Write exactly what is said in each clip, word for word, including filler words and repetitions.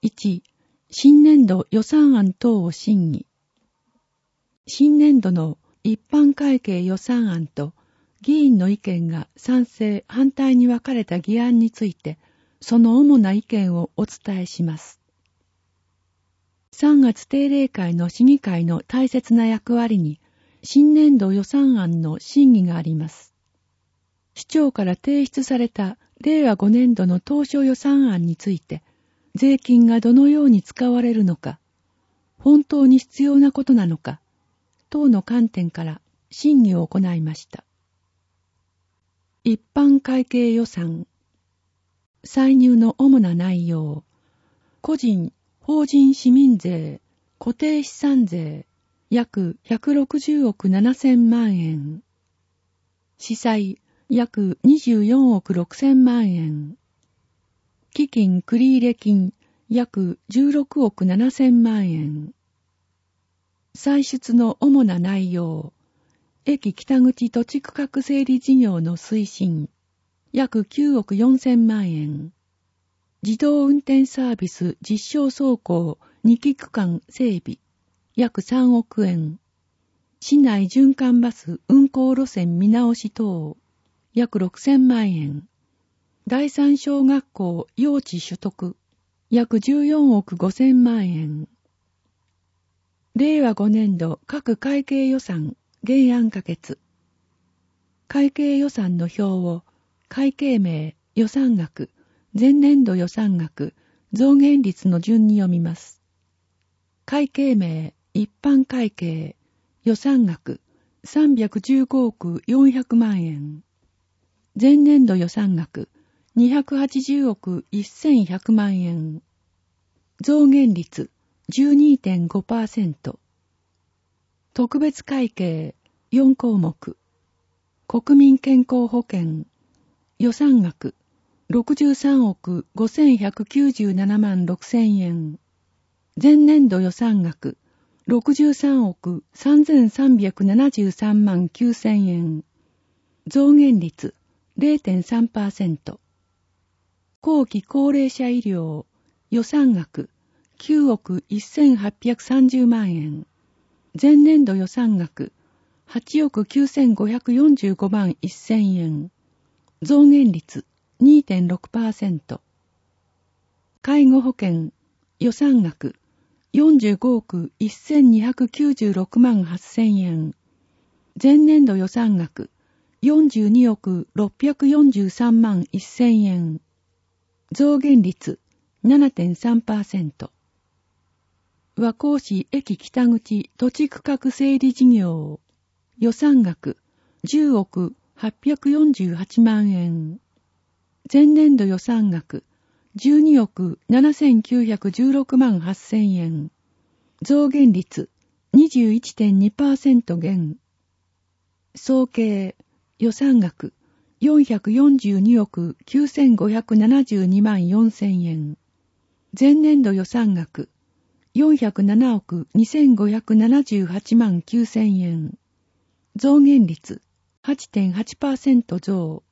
いち、新年度予算案等を審議。新年度の一般会計予算案と議員の意見が賛成・反対に分かれた議案について、その主な意見をお伝えします。さんがつ定例会の市議会の大切な役割に、新年度予算案の審議があります。市長から提出されたれいわごねんどの当初予算案について、税金がどのように使われるのか、本当に必要なことなのか、等の観点から審議を行いました。一般会計予算。歳入の主な内容。個人、法人市民税、固定資産税、約ひゃくろくじゅうおくななせんまんえん。司債、約にじゅうよんおくろくせんまんえん。基金繰入金、約じゅうろくおくななせんまんえん。歳出の主な内容。駅北口土地区画整理事業の推進、約きゅうおくよんせんまんえん。自動運転サービス実証走行にき区間整備、約さんおくえん。市内循環バス運行路線見直し等、約ろくせんまんえん。第三小学校用地取得、約じゅうよんおくごせんまんえん。れいわごねんど各会計予算原案可決。会計予算の表を会計名、予算額、前年度予算額、増減率の順に読みます。会計名、一般会計、予算額、さんびゃくじゅうごおくよんひゃくまんえん。前年度予算額、にひゃくはちじゅうおくせんひゃくまんえん。増減率 じゅうにてんごパーセント。特別会計よんこうもく。国民健康保険予算額ろくじゅうさんおくごせんひゃくきゅうじゅうななまんろくせんえん。前年度予算額ろくじゅうさんおくさんぜんさんびゃくななじゅうさんまんきゅうせんえん。増減率 れいてんさんパーセント。後期高齢者医療予算額きゅうおくせんはっぴゃくさんじゅうまんえん。前年度予算額はちおくきゅうせんごひゃくよんじゅうごまんせんえん。増減率 にてんろくパーセント。介護保険予算額よんじゅうごおくせんにひゃくきゅうじゅうろくまんはっせんえん。前年度予算額よんじゅうにおくろっぴゃくよんじゅうさんまんせんえん。増減率 ななてんさんパーセント。和光市駅北口土地区画整理事業予算額じゅうおくはっぴゃくよんじゅうはちまんえん。前年度予算額じゅうにおくななせんきゅうひゃくじゅうろくまんはっせんえん。増減率 にじゅういちてんにパーセント 減。総計予算額よんひゃくよんじゅうにおくきゅうせんごひゃくななじゅうにまんよんせんえん。前年度予算額よんひゃくななおくにせんごひゃくななじゅうはちまんきゅうせんえん。増減率 はちてんはちパーセント 増。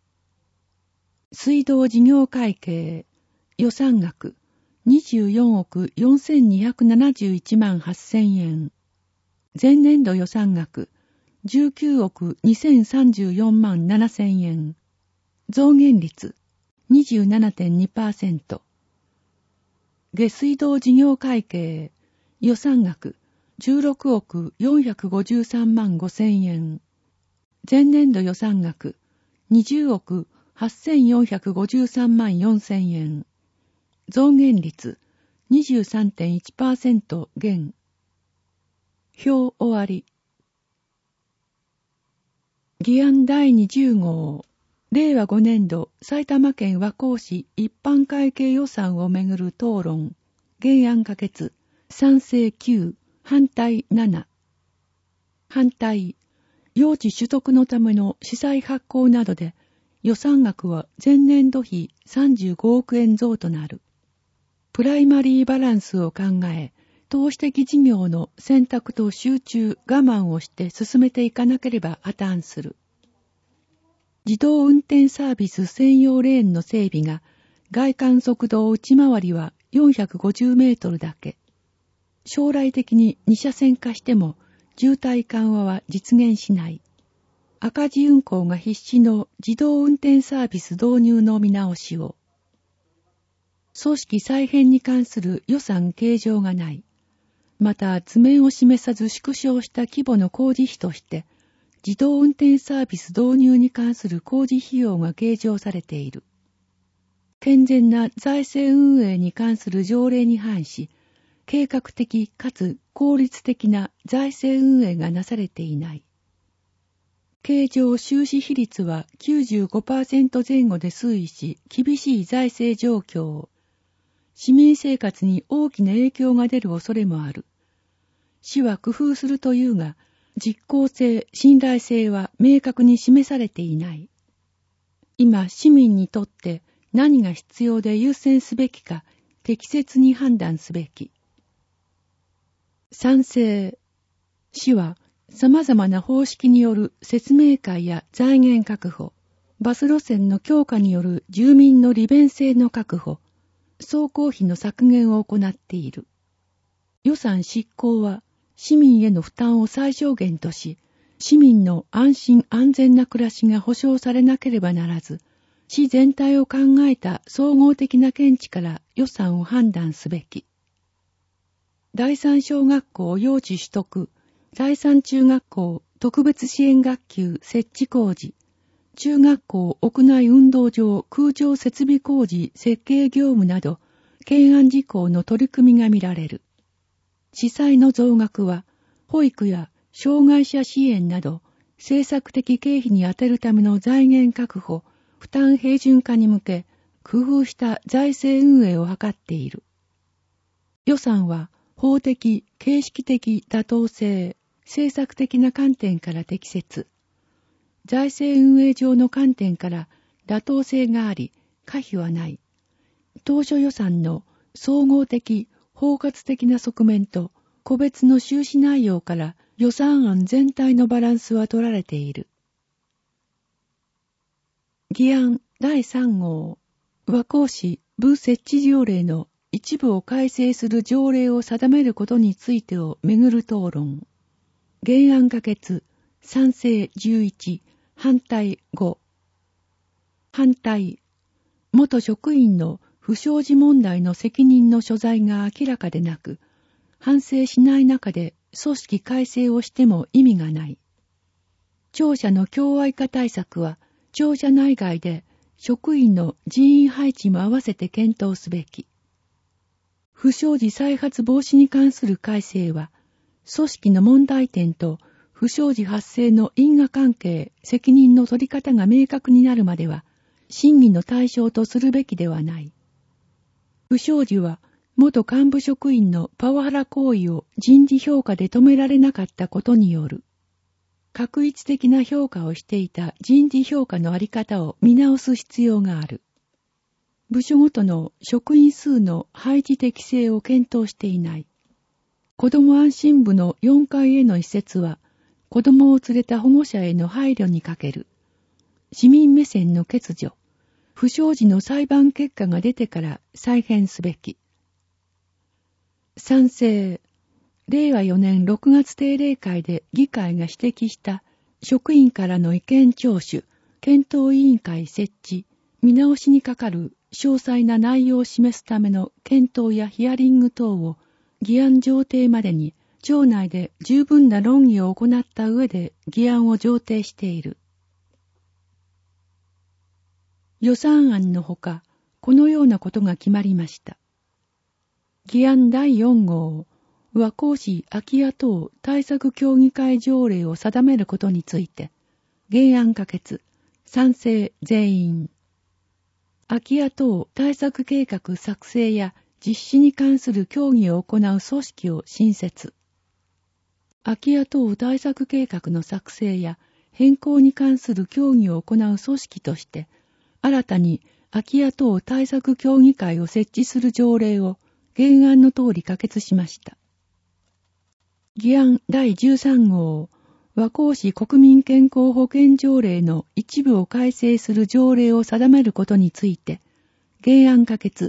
水道事業会計予算額にじゅうよんおくよんせんにひゃくななじゅういちまんはっせんえん。前年度予算額じゅうきゅうおくにせんさんじゅうよんまんななせんえん。増減率 にじゅうななてんにパーセント。下水道事業会計予算額じゅうろくおくよんひゃくごじゅうさんまんごせんえん。前年度予算額にじゅうおくはっせんよんひゃくごじゅうさんまんよんせんえん。増減率 にじゅうさんてんいちパーセント 減。表終わり。議案だいにじゅうごう。れいわごねんど埼玉県和光市一般会計予算をめぐる討論。原案可決。賛成きゅう、反対なな。反対。用地取得のための市債発行などで予算額は前年度比さんじゅうごおくえん増となる。プライマリーバランスを考え、投資的事業の選択と集中、我慢をして進めていかなければ破綻する。自動運転サービス専用レーンの整備が外環速道内回りはよんひゃくごじゅうメートルだけ。将来的にに車線化しても渋滞緩和は実現しない。赤字運行が必至の自動運転サービス導入の見直しを。組織再編に関する予算計上がない。また図面を示さず縮小した規模の工事費として、自動運転サービス導入に関する工事費用が計上されている。健全な財政運営に関する条例に反し、計画的かつ効率的な財政運営がなされていない。経常収支比率は きゅうじゅうごパーセント 前後で推移し、厳しい財政状況。市民生活に大きな影響が出る恐れもある。市は工夫するというが、実効性、信頼性は明確に示されていない。今、市民にとって何が必要で優先すべきか、適切に判断すべき。賛成。市は様々な方式による説明会や財源確保、バス路線の強化による住民の利便性の確保、走行費の削減を行っている。予算執行は市民への負担を最小限とし、市民の安心安全な暮らしが保障されなければならず、市全体を考えた総合的な見地から予算を判断すべき。第三小学校用地取得、第三中学校特別支援学級設置工事、中学校屋内運動場空調設備工事設計業務など、懸案事項の取り組みが見られる。司祭の増額は、保育や障害者支援など、政策的経費に充てるための財源確保、負担平準化に向け、工夫した財政運営を図っている。予算は、法的、形式的妥当性、政策的な観点から適切。財政運営上の観点から妥当性があり、可否はない。当初予算の総合的、包括的な側面と個別の収支内容から予算案全体のバランスは取られている。議案だいさん号、和光市部設置条例の一部を改正する条例を定めることについてをめぐる討論。原案可決、賛成じゅういち、反対ご。反対。元職員の不祥事問題の責任の所在が明らかでなく、反省しない中で組織改正をしても意味がない。庁舎の共愛化対策は、庁舎内外で職員の人員配置も合わせて検討すべき。不祥事再発防止に関する改正は、組織の問題点と不祥事発生の因果関係、責任の取り方が明確になるまでは、審議の対象とするべきではない。不祥事は、元幹部職員のパワハラ行為を人事評価で止められなかったことによる。画一的な評価をしていた人事評価のあり方を見直す必要がある。部署ごとの職員数の配置適正を検討していない。子ども安心部のよんかいへの移設は、子どもを連れた保護者への配慮に欠ける。市民目線の欠如。不祥事の裁判結果が出てから再編すべき。賛成。れいわよねんろくがつ定例会で議会が指摘した職員からの意見聴取、検討委員会設置、見直しにかかる詳細な内容を示すための検討やヒアリング等を議案上呈までに庁内で十分な論議を行った上で議案を上呈している。予算案のほか、このようなことが決まりました。議案だいよん号、和光市空き家等対策協議会条例を定めることについて、原案可決、賛成全員。空き家等対策計画作成や実施に関する協議を行う組織を新設。空き家等対策計画の作成や変更に関する協議を行う組織として、新たに空き家等対策協議会を設置する条例を原案の通り可決しました。議案だいじゅうさん号、和光市国民健康保険条例の一部を改正する条例を定めることについて、原案可決、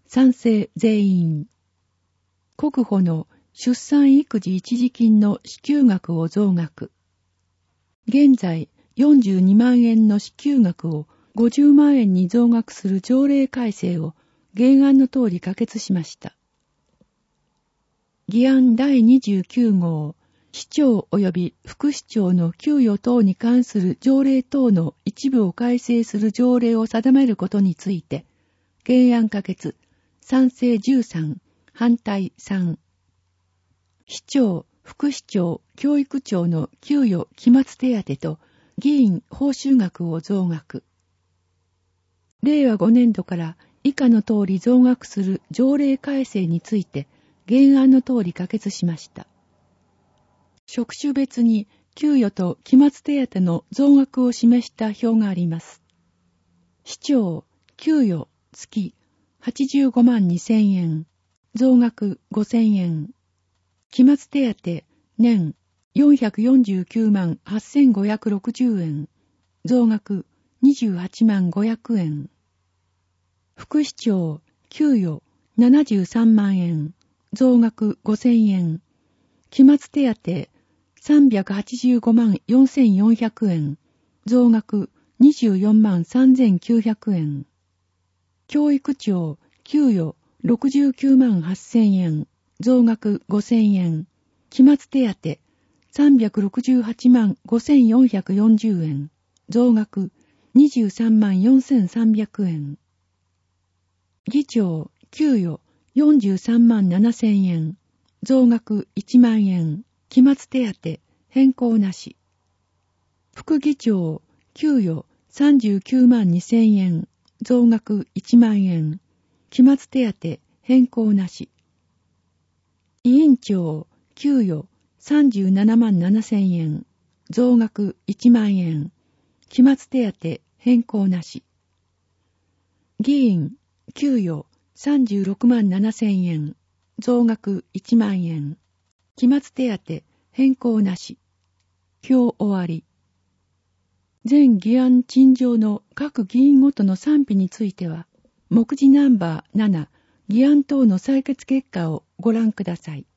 賛成全員。国保の出産育児一時金の支給額を増額。現在よんじゅうにまんえんの支給額をごじゅうまんえんに増額する条例改正を原案の通り可決しました。議案だいにじゅうきゅう号、市長及び副市長の給与等に関する条例等の一部を改正する条例を定めることについて、原案可決、賛成じゅうさん、反対さん。市長、副市長、教育長の給与期末手当と議員報酬額を増額。令和ごねん度から以下の通り増額する条例改正について原案の通り可決しました。職種別に給与と期末手当の増額を示した表があります。市長、給与月はちじゅうごまんにせんえん、増額ごせんえん。期末手当年よんひゃくよんじゅうきゅうまんはっせんごひゃくろくじゅうえん、増額にじゅうはちまんごひゃくえん。副市長、給与ななじゅうさんまんえん、増額ごせんえん。期末手当さんびゃくはちじゅうごまんよんせんよんひゃくえん、増額にじゅうよんまんさんぜんきゅうひゃくえん。教育長、給与ろくじゅうきゅうまんはっせんえん、増額ごせんえん。期末手当さんびゃくろくじゅうはちまんごせんよんひゃくよんじゅうえん、増額にじゅうさんまんよんせんさんびゃくえん。議長、給与よんじゅうさんまんななせんえん、増額いちまんえん。期末手当変更なし。副議長、給与さんじゅうきゅうまんにせんえん、増額いちまんえん。期末手当変更なし。委員長、給与さんじゅうななまんななせんえん、増額いちまんえん。期末手当変更なし。議員、給与さんじゅうろくまんななせんえん、増額いちまんえん。期末手当変更なし。表終わり。全議案陳情の各議員ごとの賛否については、目次ナンバーなな、議案等の採決結果をご覧ください。